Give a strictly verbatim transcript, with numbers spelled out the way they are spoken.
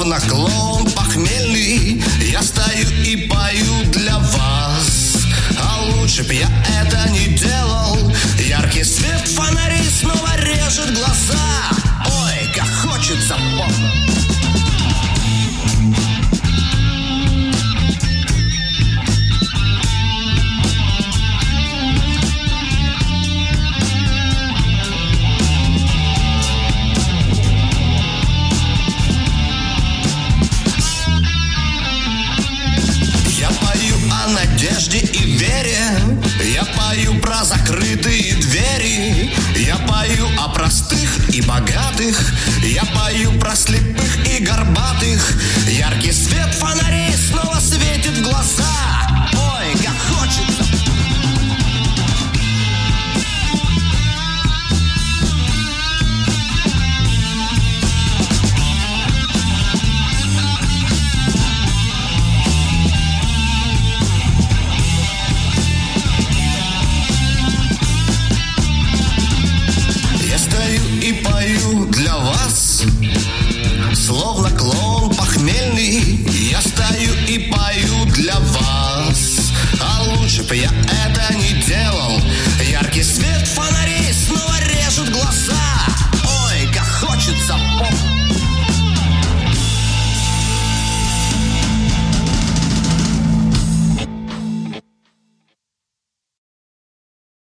Словно клоун похмельный, я стою и пою для вас. А лучше б я это не делал. Яркий свет фонарей снова режет глаза. Ой, как хочется помнить. О надежде и вере, я пою про закрытые двери. Я пою о простых и богатых, я пою про слепых и горбатых. Яркий свет фонарей снова светит в глаза. Ой, как хочется. И пою для вас, словно клоун похмельный. Я стою и пою для вас. А лучше б я это не делал.